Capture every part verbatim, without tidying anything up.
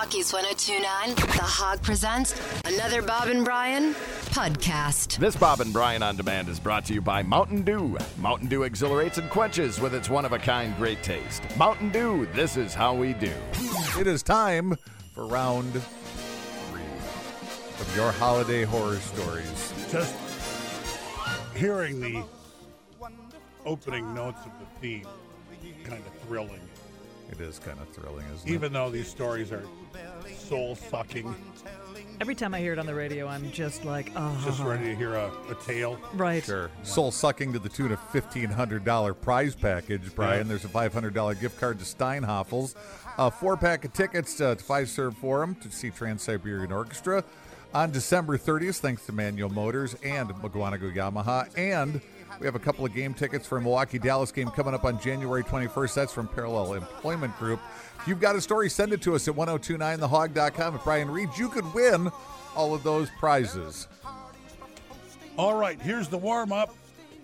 Rockies one oh two point nine, The Hog presents another Bob and Brian podcast. This Bob and Brian On Demand is brought to you by Mountain Dew. Mountain Dew exhilarates and quenches with its one-of-a-kind great taste. Mountain Dew, this is how we do. It is time for round three of your holiday horror stories. Just hearing the opening notes of the theme, kind of thrilling. It is kind of thrilling, isn't it? Even though these stories are soul-sucking. Every time I hear it on the radio, I'm just like, oh. Just ready to hear a, a tale. Right. Sure. Soul-sucking to the tune of fifteen hundred dollars prize package, Brian. Yeah. There's a five hundred dollars gift card to Steinhoffels, a four-pack of tickets uh, to Five Serve Forum to see Trans-Siberian Orchestra on December thirtieth, thanks to Manual Motors and Maguanago Yamaha. And we have a couple of game tickets for a Milwaukee-Dallas game coming up on January twenty-first. That's from Parallel Employment Group. If you've got a story, send it to us at ten twenty-nine the hog dot com. If Brian reads, you could win all of those prizes. All right, here's the warm-up.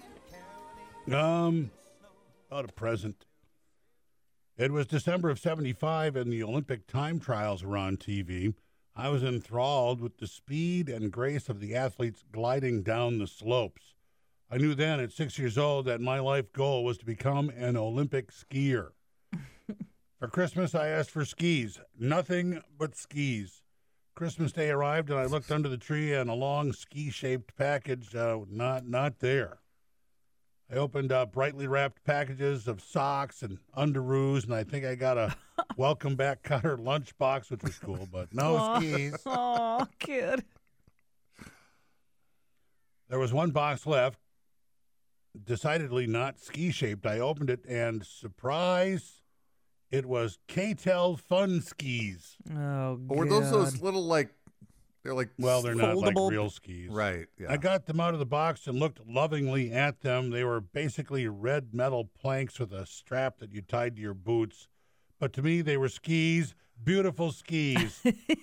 Um, about a present. It was December of seventy-five, and the Olympic time trials were on T V. I was enthralled with the speed and grace of the athletes gliding down the slopes. I knew then at six years old that my life goal was to become an Olympic skier. For Christmas, I asked for skis. Nothing but skis. Christmas Day arrived, and I looked under the tree, and a long ski-shaped package, uh, not not there. I opened up brightly wrapped packages of socks and underoos, and I think I got a welcome back Cutter lunchbox, which was cool, but no Aw. skis. Oh, kid. There was one box left, decidedly not ski-shaped. I opened it, and surprise, it was K-Tel Fun Skis. Oh, God. Were those those little, like, they're like Well, they're not like foldable? real skis. Right, yeah. I got them out of the box and looked lovingly at them. They were basically red metal planks with a strap that you tied to your boots. But to me, they were skis, beautiful skis.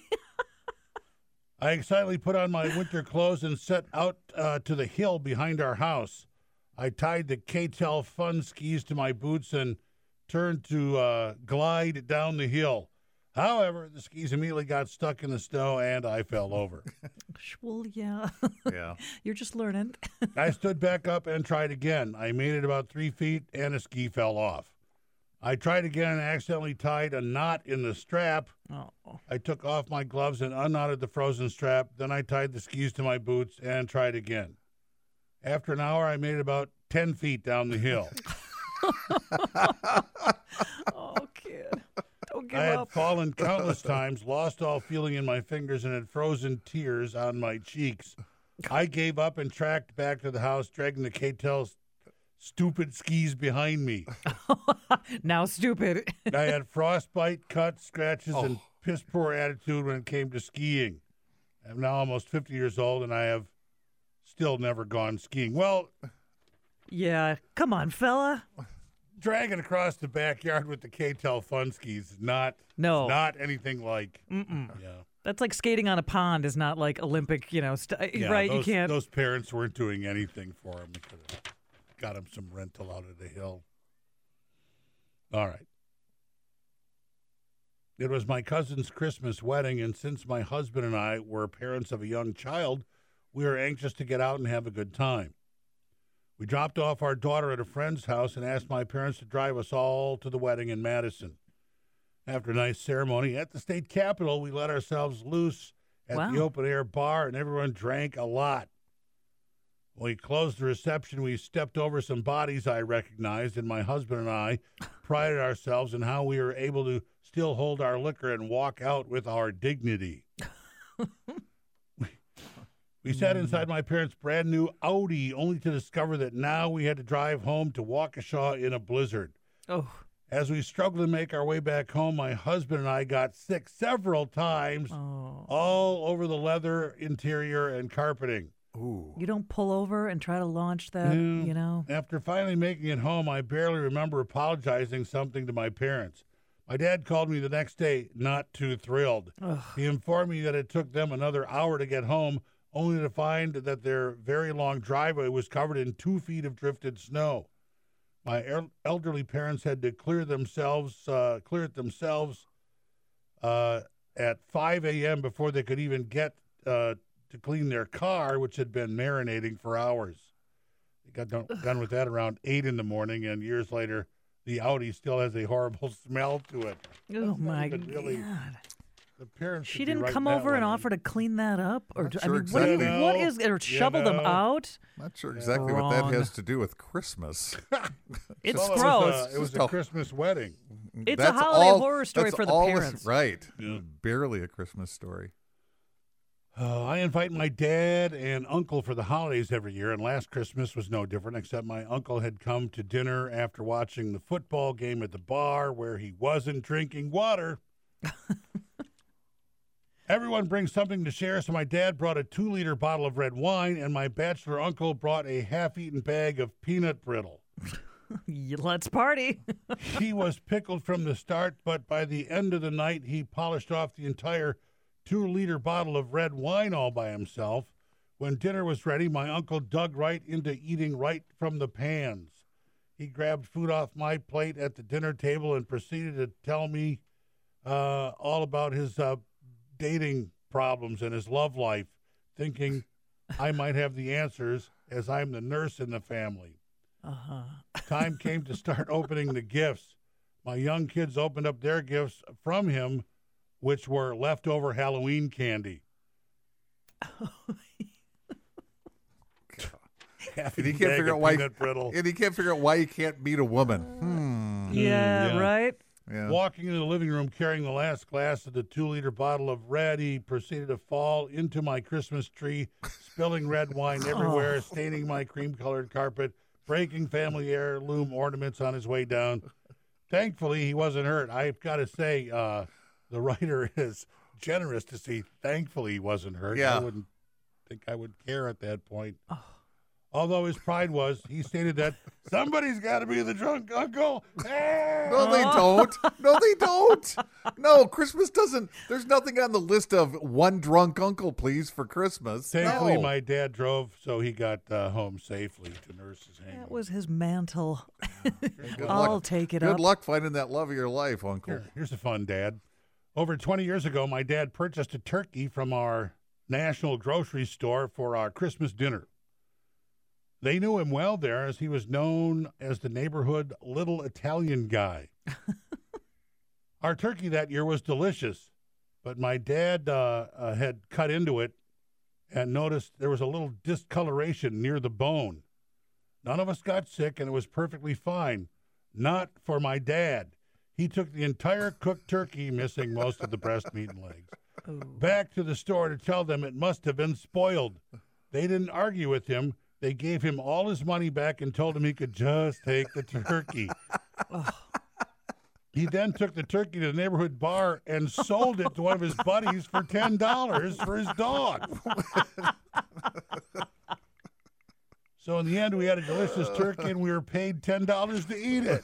I excitedly put on my winter clothes and set out uh, to the hill behind our house. I tied the K-Tel Fun skis to my boots and turned to uh, glide down the hill. However, the skis immediately got stuck in the snow, and I fell over. Well, yeah. Yeah. You're just learning. I stood back up and tried again. I made it about three feet, and a ski fell off. I tried again and accidentally tied a knot in the strap. Oh. I took off my gloves and unknotted the frozen strap. Then I tied the skis to my boots and tried again. After an hour, I made it about ten feet down the hill. Oh, kid. Don't give I had up. fallen countless times, lost all feeling in my fingers, and had frozen tears on my cheeks. I gave up and tracked back to the house, dragging the K-Tel's stupid skis behind me. Now stupid. I had frostbite, cuts, scratches, and Oh. piss-poor attitude when it came to skiing. I'm now almost fifty years old, and I have still never gone skiing. Well, Yeah. Come on, fella. dragging across the backyard with the K-Tel Fun skis is not, No. not anything like, Mm-mm. yeah. That's like skating on a pond is not like Olympic, you know, st- Yeah, right? Those, you can't. Those parents weren't doing anything for him. They could have got him some rental out of the hill. All right. It was my cousin's Christmas wedding, and since my husband and I were parents of a young child, we were anxious to get out and have a good time. We dropped off our daughter at a friend's house and asked my parents to drive us all to the wedding in Madison. After a nice ceremony at the state capitol, we let ourselves loose at Wow. the open-air bar, and everyone drank a lot. When we closed the reception, we stepped over some bodies I recognized, and my husband and I prided ourselves in how we were able to still hold our liquor and walk out with our dignity. we, we sat inside my parents' brand new Audi, only to discover that now we had to drive home to Waukesha in a blizzard. Oh. As we struggled to make our way back home, my husband and I got sick several times, Oh. all over the leather interior and carpeting. Ooh. You don't pull over and try to launch that, Yeah. you know? After finally making it home, I barely remember apologizing something to my parents. My dad called me the next day, not too thrilled. Ugh. He informed me that it took them another hour to get home, only to find that their very long driveway was covered in two feet of drifted snow. My el- elderly parents had to clear themselves, uh, clear it themselves, uh, at five a.m. before they could even get uh, to clean their car, which had been marinating for hours. They got done, done with that around eight in the morning, and years later, the Audi still has a horrible smell to it. Oh, That's not my even really- God. The parents She should be didn't writing come that over and one in. offer to clean that up? Or Not I sure mean, what, do you, exactly. what You is or know, shovel you them know. out? Not sure exactly what that Wrong. has to do with Christmas. It's Well, it was gross. a- It was a Just a- Christmas wedding. It's a holiday all- horror story that's for the all- parents. Right. Yeah. Barely a Christmas story. Uh, I invite my dad and uncle for the holidays every year, and last Christmas was no different, except my uncle had come to dinner after watching the football game at the bar where he wasn't drinking water. Everyone brings something to share, so my dad brought a two-liter bottle of red wine, and my bachelor uncle brought a half-eaten bag of peanut brittle. Let's party. He was pickled from the start, but by the end of the night, he polished off the entire two-liter bottle of red wine all by himself. When dinner was ready, my uncle dug right into eating right from the pans. He grabbed food off my plate at the dinner table and proceeded to tell me uh, all about his uh, dating problems and his love life, thinking I might have the answers as I'm the nurse in the family. Uh-huh. Time came to start opening the gifts. My young kids opened up their gifts from him, which were leftover Halloween candy. And he can't figure out why. Peanut brittle. And he can't figure out why he can't meet a woman. Hmm. Yeah, yeah. right? Yeah. Walking into the living room carrying the last glass of the two-liter bottle of red, he proceeded to fall into my Christmas tree, spilling red wine everywhere, staining my cream-colored carpet, breaking family heirloom ornaments on his way down. Thankfully, he wasn't hurt. I've got to say, uh, the writer is generous to see, thankfully he wasn't hurt. Yeah. I wouldn't think I would care at that point. Although his pride was, he stated that somebody's got to be the drunk uncle. No, they don't. No, they don't. No, Christmas doesn't. There's nothing on the list of one drunk uncle, please, for Christmas. Thankfully, no. my dad drove, so he got uh, home safely to nurse his hangover. That was his mantle. Good I'll luck. take it Good up. luck finding that love of your life, Uncle. Here, here's a fun, Dad. Over twenty years ago, my dad purchased a turkey from our national grocery store for our Christmas dinner. They knew him well there, as he was known as the neighborhood little Italian guy. Our turkey that year was delicious, but my dad uh, uh, had cut into it and noticed there was a little discoloration near the bone. None of us got sick, and it was perfectly fine. Not for my dad. He took the entire cooked turkey, missing most of the breast meat and legs, back to the store to tell them it must have been spoiled. They didn't argue with him. They gave him all his money back and told him he could just take the turkey. He then took the turkey to the neighborhood bar and sold it to one of his buddies for ten dollars for his dog. So in the end, we had a delicious turkey, and we were paid ten dollars to eat it.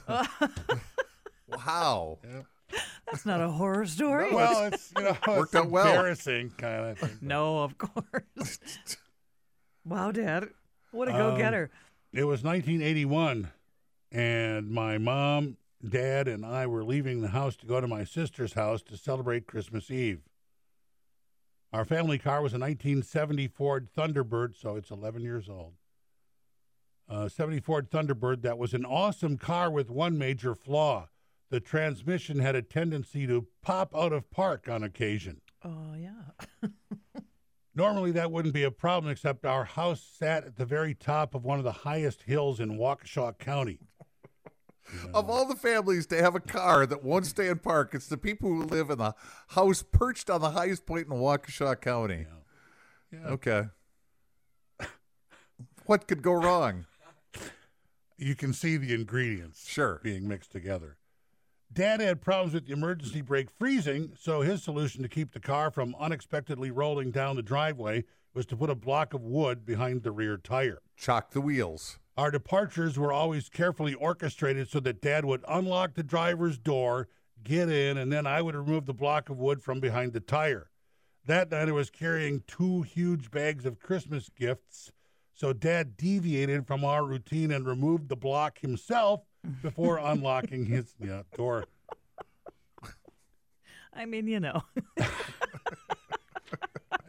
Wow. That's not a horror story. Well, it's, you know, Worked it's out well. embarrassing kind of thing. No, of course. Wow, Dad. What a Um, go-getter. It was nineteen eighty-one, and my mom, dad, and I were leaving the house to go to my sister's house to celebrate Christmas Eve. Our family car was a nineteen seventy Ford Thunderbird, so it's eleven years old. Uh, seventy Ford Thunderbird that was an awesome car with one major flaw. The transmission had a tendency to pop out of park on occasion. Oh, yeah. Normally, that wouldn't be a problem, except our house sat at the very top of one of the highest hills in Waukesha County. Of all the families to have a car that won't stay in park, it's the people who live in the house perched on the highest point in Waukesha County. Yeah. Yeah. Okay. What could go wrong? You can see the ingredients Sure. being mixed together. Dad had problems with the emergency brake freezing, so his solution to keep the car from unexpectedly rolling down the driveway was to put a block of wood behind the rear tire. Chock the wheels. Our departures were always carefully orchestrated so that Dad would unlock the driver's door, get in, and then I would remove the block of wood from behind the tire. That night I was carrying two huge bags of Christmas gifts, so Dad deviated from our routine and removed the block himself before unlocking his yeah, door. I mean, you know.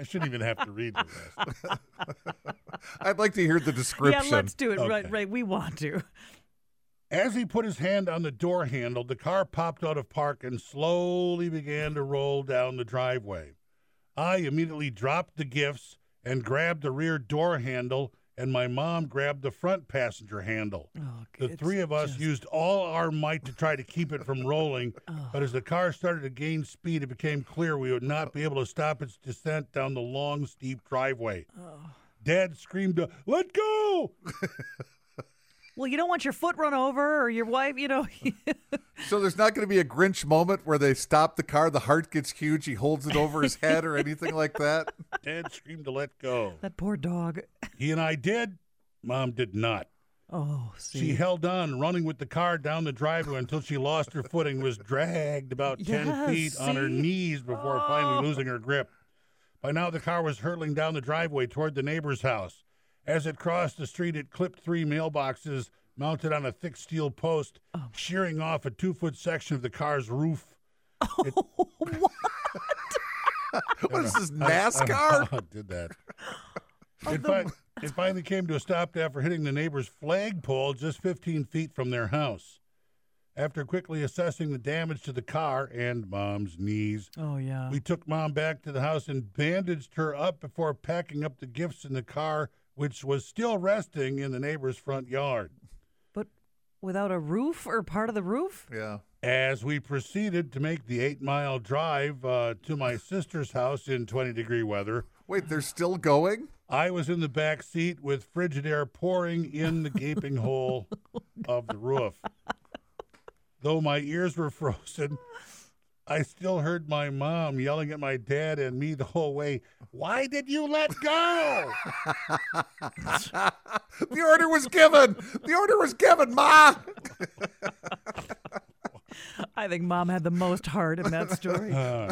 shouldn't even have to read the rest. I'd like to hear the description. Yeah, let's do it. Okay. Right, right. We want to. As he put his hand on the door handle, the car popped out of park and slowly began to roll down the driveway. I immediately dropped the gifts and grabbed the rear door handle, and my mom grabbed the front passenger handle. Oh, The it's three of us just- used all our might to try to keep it from rolling, Oh. but as the car started to gain speed, it became clear we would not be able to stop its descent down the long, steep driveway. Oh. Dad screamed, "Let go!" Well, you don't want your foot run over or your wife, you know. So there's not going to be a Grinch moment where they stop the car, the heart gets huge, he holds it over his head or anything like that? Dad screamed to let go. That poor dog. He and I did. Mom did not. Oh, see. She held on, running with the car down the driveway until she lost her footing, was dragged about ten Yes, feet on her see? knees before Oh. finally losing her grip. By now, the car was hurtling down the driveway toward the neighbor's house. As it crossed the street, it clipped three mailboxes mounted on a thick steel post, Oh. shearing off a two-foot section of the car's roof. It, What? What is this, I don't know NASCAR? how it did that. Oh, It, the- fi- it finally came to a stop after hitting the neighbor's flagpole just fifteen feet from their house. After quickly assessing the damage to the car and Mom's knees, Oh, yeah. we took Mom back to the house and bandaged her up before packing up the gifts in the car, which was still resting in the neighbor's front yard. But without a roof or part of the roof? Yeah. As we proceeded to make the eight-mile drive uh, to my sister's house in twenty-degree weather, Wait, they're still going? I was in the back seat with frigid air pouring in the gaping hole of the roof. Though my ears were frozen, I still heard my mom yelling at my dad and me the whole way, "Why did you let go?" The order was given. The order was given, Ma. I think Mom had the most heart in that story. Uh,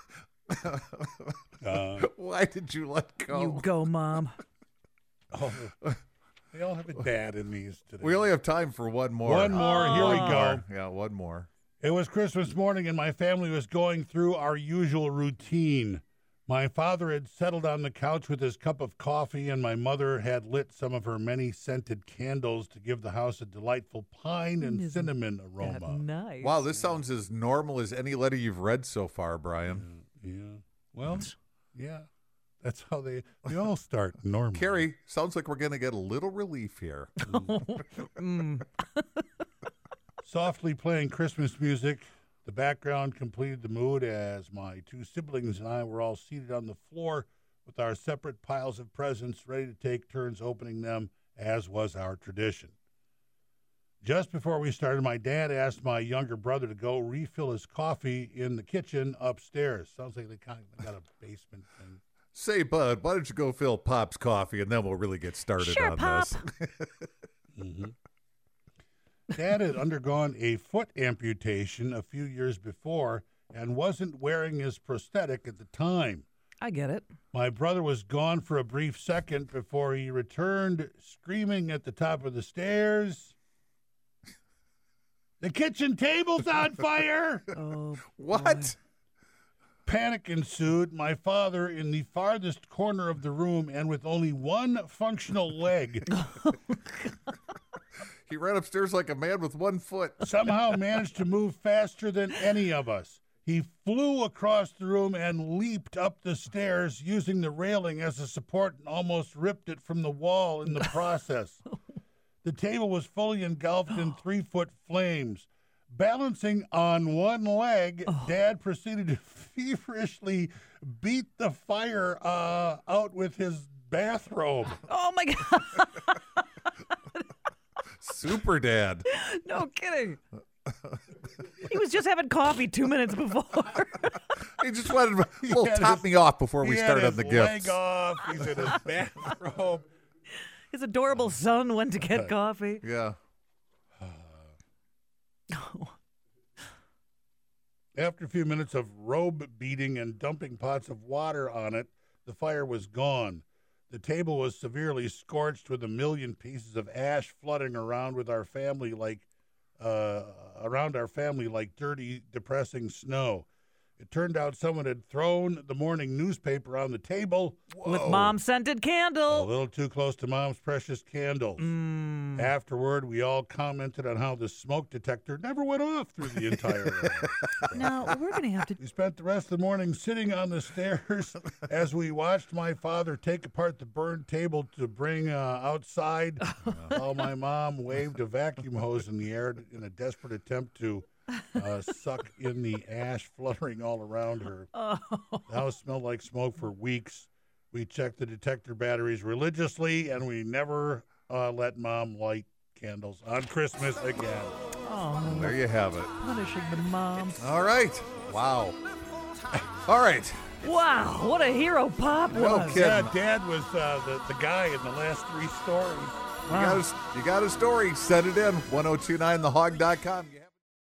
uh, Why did you let go? You go, Mom. oh, they all have a dad in these today. We only have time for one more. One more. Here we Oh. go. Yeah, one more. It was Christmas morning, and my family was going through our usual routine. My father had settled on the couch with his cup of coffee, and my mother had lit some of her many scented candles to give the house a delightful pine and Isn't cinnamon That aroma. nice. Wow, this sounds as normal as any letter you've read so far, Brian. Yeah. Well, yeah. That's how they, they all start normally. Carrie, sounds like we're going to get a little relief here. Mm. Softly playing Christmas music, the background completed the mood as my two siblings and I were all seated on the floor with our separate piles of presents ready to take turns opening them, as was our tradition. Just before we started, my dad asked my younger brother to go refill his coffee in the kitchen upstairs. Sounds like they kind of got a basement thing. Say, Bud, why don't you go fill Pop's coffee and then we'll really get started Sure, on Pop. this. Mm-hmm. Dad had undergone a foot amputation a few years before and wasn't wearing his prosthetic at the time. I get it. My brother was gone for a brief second before he returned, screaming at the top of the stairs, "The kitchen table's on fire!" Oh, What? Panic ensued. My father, in the farthest corner of the room and with only one functional leg, He ran upstairs like a man with one foot. somehow managed to move faster than any of us. He flew across the room and leaped up the stairs using the railing as a support and almost ripped it from the wall in the process. The table was fully engulfed in three-foot flames. Balancing on one leg, Dad proceeded to feverishly beat the fire uh, out with his bathrobe. oh my God. Super Dad. No kidding. He was just having coffee two minutes before. He just wanted a little had top his- me off before we He had start on his the leg gifts. off. He's in his bathrobe. His adorable son went to get coffee. Yeah. After a few minutes of robe beating and dumping pots of water on it, the fire was gone. The table was severely scorched with a million pieces of ash flooding around with our family like uh, around our family like dirty, depressing snow. It turned out someone had thrown the morning newspaper on the table. With mom-scented A candle. little too close to Mom's precious candles. Mm. Afterward, we all commented on how the smoke detector never went off through the entire day. Now, we're going to have to... We spent the rest of the morning sitting on the stairs as we watched my father take apart the burned table to bring uh, outside while my mom waved a vacuum hose in the air in a desperate attempt to uh, suck in the ash fluttering all around her. Oh. The house smelled like smoke for weeks. We checked the detector batteries religiously, and we never uh, let Mom light candles on Christmas again. Oh, There you have it. punishing the moms. All right. Wow. All right. Wow, what a hero Pop was. No kidding. Yeah, Dad was uh, the, the guy in the last three stories. You got a, you got a story. Send it in. ten twenty-nine the hog dot com.